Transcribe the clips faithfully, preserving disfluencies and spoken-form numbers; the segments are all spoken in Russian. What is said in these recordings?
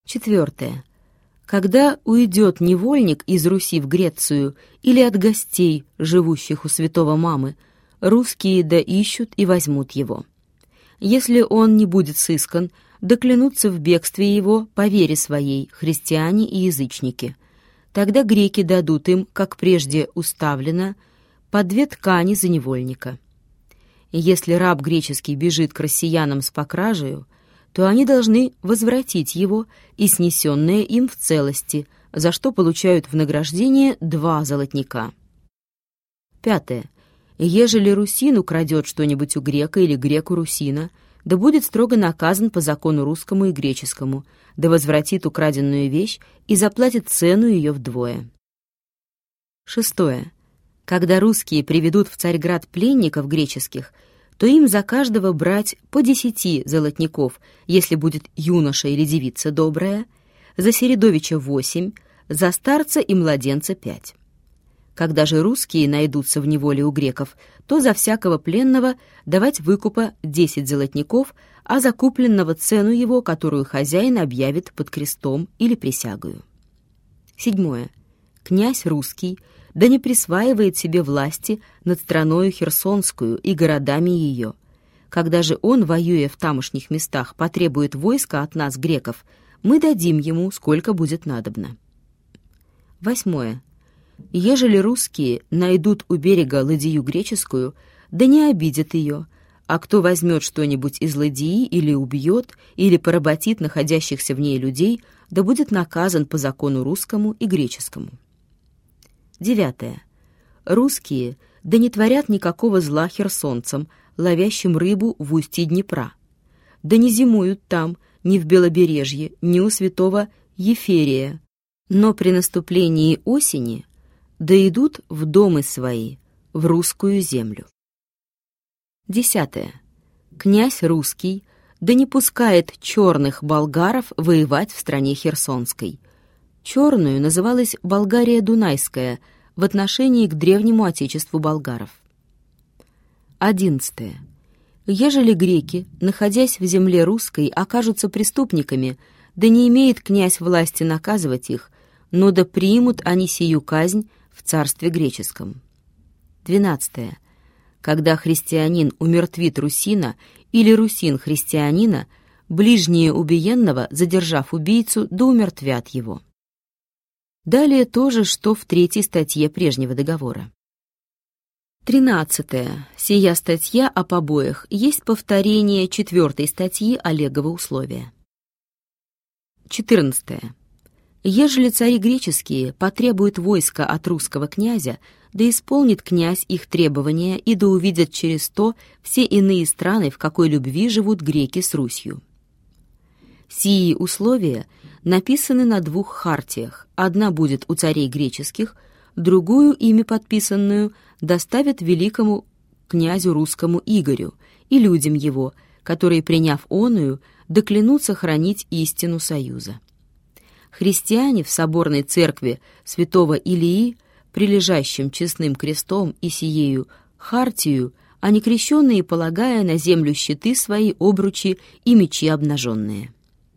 Четвертое. Когда уйдет невольник из Руси в Грецию или от гостей, живущих у святого Мамы, русские да ищут и возьмут его. Если он не будет сыскан, да клянутся в бегстве его по вере своей христиане и язычники. Тогда греки дадут им, как прежде уставлено, по две ткани за невольника. Если раб греческий бежит к россиянам с покражею, то они должны возвратить его и снесенное им в целости, за что получают в награждение два золотника. Пятое. Ежели русин украдет что-нибудь у грека или грек у русина, да будет строго наказан по закону русскому и греческому, да возвратит украденную вещь и заплатит цену ее вдвое. Шестое. Когда русские приведут в Царьград пленников греческих, то им за каждого брать по десяти золотников, если будет юноша или девица добрая, за середовича восемь, за старца и младенца пять. Когда же русские найдутся в неволе у греков, то за всякого пленного давать выкупа десять золотников, а за купленного цену его, которую хозяин объявит под крестом или присягою. Седьмое. Князь русский да не присваивает себе власти над страною Херсонскую и городами ее. Когда же он, воюя в тамошних местах, потребует войска от нас, греков, мы дадим ему, сколько будет надобно. Восьмое. Ежели русские найдут у берега ладью греческую, да не обидят ее, а кто возьмет что-нибудь из ладьи или убьет, или поработит находящихся в ней людей, да будет наказан по закону русскому и греческому. Девятое. Русские да не творят никакого зла херсонцам, ловящим рыбу в устье Днепра, да не зимуют там, ни в Белобережье, ни у святого Еферия, но при наступлении осени да идут в домы свои, в русскую землю. Десятое. Князь русский да не пускает черных болгаров воевать в стране Херсонской. Черную называлась Болгария Дунайская в отношении к древнему отечеству болгаров. Одиннадцатое. Ежели греки, находясь в земле русской, окажутся преступниками, да не имеет князь власти наказывать их, но да примут они сию казнь в царстве греческом. Двенадцатое. Когда христианин умертвит русина или русин христианина, ближние убиенного, задержав убийцу, да умертвят его. Далее то же, что в третьей статье прежнего договора. Тринадцатое. Сия статья о побоях есть повторение четвертой статьи Олегова условия. Четырнадцатое. Ежели цари греческие потребуют войска от русского князя, да исполнит князь их требования, и да увидят через то все иные страны, в какой любви живут греки с Русью. Сии условия написаны на двух хартиях. Одна будет у царей греческих, другую, ими подписанную, доставят великому князю русскому Игорю и людям его, которые, приняв оную, доклянутся хранить истину союза. Христиане в соборной церкви святого Илии, прилежащим честным крестом и сиею хартию, а некрещенные, полагая на землю щиты свои, обручи и мечи обнаженные.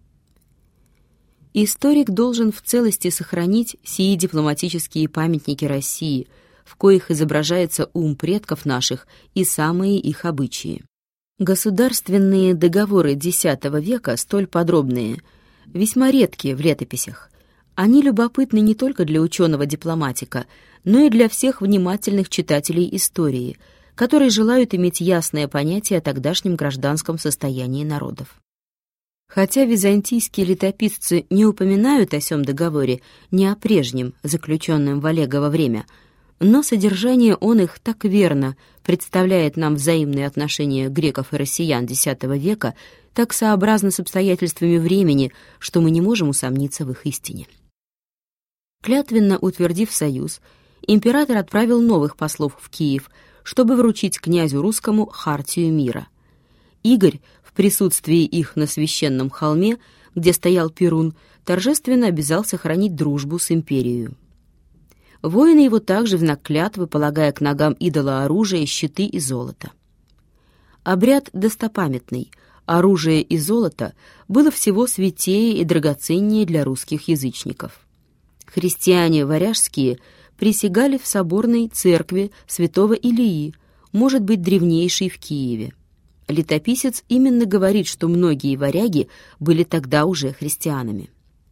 Историк должен в целости сохранить сии дипломатические памятники России, в коих изображается ум предков наших и самые их обычаи. Государственные договоры X века, столь подробные, весьма редкие в летописях. Они любопытны не только для ученого-дипломатика, но и для всех внимательных читателей истории, которые желают иметь ясное понятие о тогдашнем гражданском состоянии народов. Хотя византийские летописцы не упоминают о сём договоре, не о прежнем, заключенном в Олегово время, но содержание он их так верно представляет нам взаимные отношения греков и россиян X века, так сообразно с обстоятельствами времени, что мы не можем усомниться в их истине. Клятвенно утвердив союз, император отправил новых послов в Киев, чтобы вручить князю русскому хартию мира. Игорь, в присутствии их на священном холме, где стоял Перун, торжественно обязал сохранить дружбу с империей. Воины его также в знак клятвы, полагая к ногам идола оружие, щиты и золото. Обряд достопамятный, оружие и золото было всего святее и драгоценнее для русских язычников. Христиане варяжские присягали в соборной церкви святого Илии, может быть, древнейшей в Киеве. Летописец именно говорит, что многие варяги были тогда уже христианами.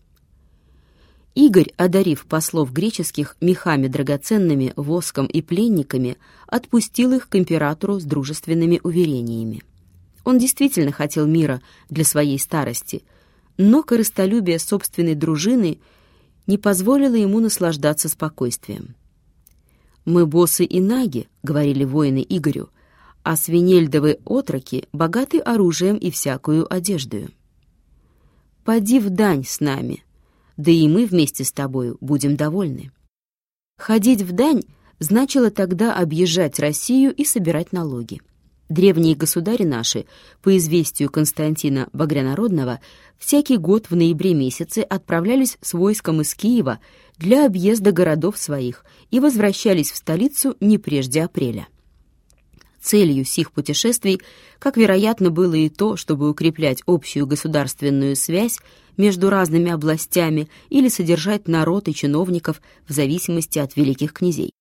Игорь, одарив послов греческих мехами драгоценными, воском и пленниками, отпустил их к императору с дружественными уверениями. Он действительно хотел мира для своей старости, но корыстолюбие собственной дружины не позволило ему наслаждаться спокойствием. «Мы боссы и наги», — говорили воины Игорю, «а свинельдовы отроки богаты оружием и всякую одеждою. Поди в дань с нами, да и мы вместе с тобою будем довольны». Ходить в дань значило тогда объезжать Россию и собирать налоги. Древние государи наши, по известию Константина Багрянародного, всякий год в ноябре месяце отправлялись с войском из Киева для объезда городов своих и возвращались в столицу не прежде апреля. Целью сих путешествий, как вероятно было и то, чтобы укреплять общую государственную связь между разными областями или содержать народ и чиновников в зависимости от великих князей.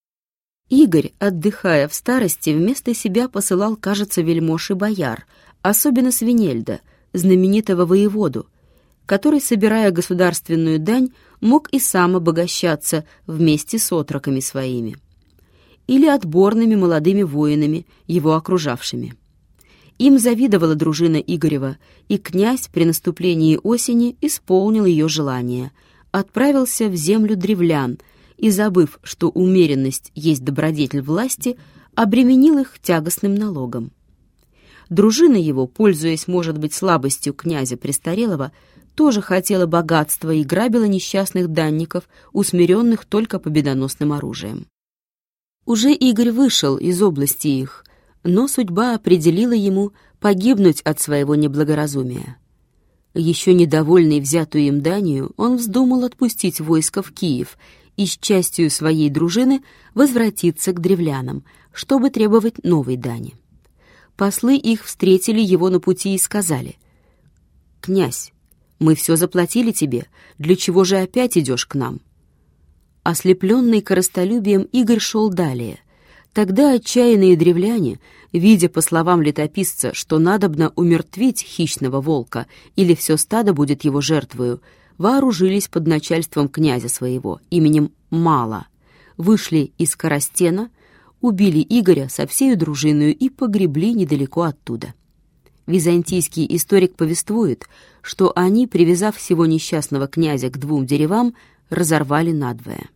Игорь, отдыхая в старости, вместо себя посылал, кажется, вельмож и бояр, особенно Свинельда, знаменитого воеводу, который, собирая государственную дань, мог и сам обогащаться вместе с отроками своими или отборными молодыми воинами, его окружавшими. Им завидовала дружина Игорева, и князь при наступлении осени исполнил ее желание, отправился в землю древлян и, забыв, что умеренность есть добродетель власти, обременил их тягостным налогом. Дружина его, пользуясь, может быть, слабостью князя Престарелого, тоже хотела богатства и грабила несчастных данников, усмиренных только победоносным оружием. Уже Игорь вышел из области их, но судьба определила ему погибнуть от своего неблагоразумия. Еще недовольный взятую им данью, он вздумал отпустить войско в Киев и с частью своей дружины возвратиться к древлянам, чтобы требовать новой дани. Послы их встретили его на пути и сказали: «Князь, мы все заплатили тебе, для чего же опять идешь к нам?» Ослепленный корыстолюбием, Игорь шел далее. Тогда отчаянные древляне, видя, по словам летописца, что надобно умертвить хищного волка или все стадо будет его жертвою, вооружились под начальством князя своего, именем Мала, вышли из Коростена, убили Игоря со всею дружиною и погребли недалеко оттуда. Византийский историк повествует, что они, привязав всего несчастного князя к двум деревам, разорвали надвое.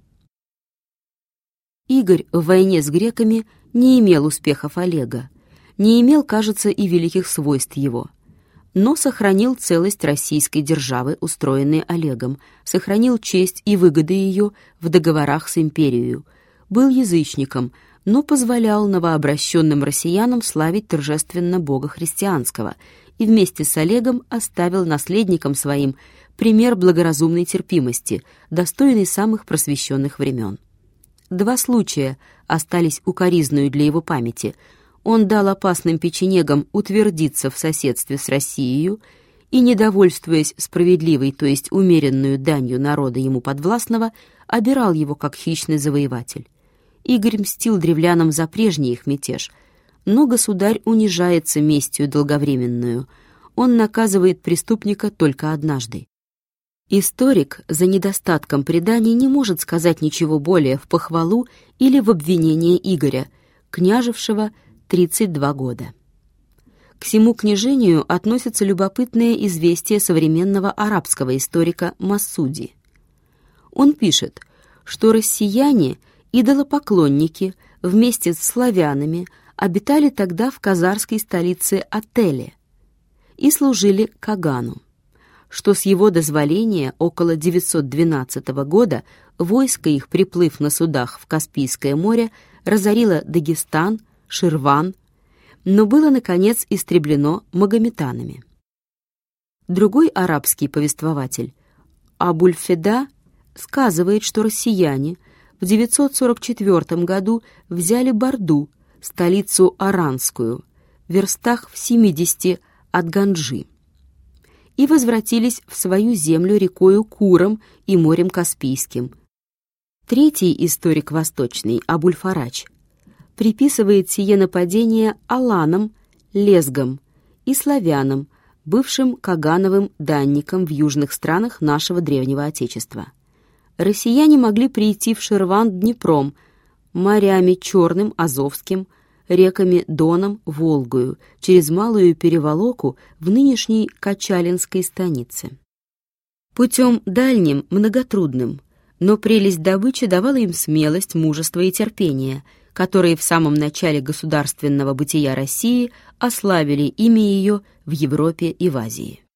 Игорь в войне с греками не имел успехов Олега, не имел, кажется, и великих свойств его, но сохранил целость российской державы, устроенной Олегом, сохранил честь и выгоды ее в договорах с империей, был язычником, но позволял новообращенным россиянам славить торжественно Бога христианского и вместе с Олегом оставил наследникам своим пример благоразумной терпимости, достойный самых просвещенных времен. Два случая остались укоризною для его памяти. Он дал опасным печенегам утвердиться в соседстве с Россией и, недовольствуясь справедливой, то есть умеренную данью народа ему подвластного, обирал его как хищный завоеватель. Игорь мстил древлянам за прежний их мятеж, но государь унижается местью долговременную. Он наказывает преступника только однажды. Историк за недостатком преданий не может сказать ничего более в похвалу или в обвинение Игоря, княжевшего тридцать два года. К сему княжению относится любопытное известие современного арабского историка Массуди. Он пишет, что россияне, идолопоклонники, вместе с славянами обитали тогда в казарской столице Ателе и служили Кагану, что с его дозволения около девятьсот двенадцатого года войско их, приплыв на судах в Каспийское море, разорило Дагестан, Ширван, но было, наконец, истреблено магометанами. Другой арабский повествователь, Абуль-Феда, сказывает, что россияне в девятьсот сорок четвёртом году взяли Борду, столицу Аранскую, в верстах в семидесяти от Ганджи и возвратились в свою землю рекою Куром и морем Каспийским. Третий историк восточный, Абуль-Фарач, приписывает сие нападение аланам, лезгам и славянам, бывшим кагановым данникам в южных странах нашего древнего Отечества. Россияне могли прийти в Ширван Днепром, морями Черным, Азовским, реками Доном, Волгою, через Малую Переволоку в нынешней Качалинской станице. Путем дальним, многотрудным, но прелесть добычи давала им смелость, мужество и терпение, которые в самом начале государственного бытия России ославили имя ее в Европе и в Азии.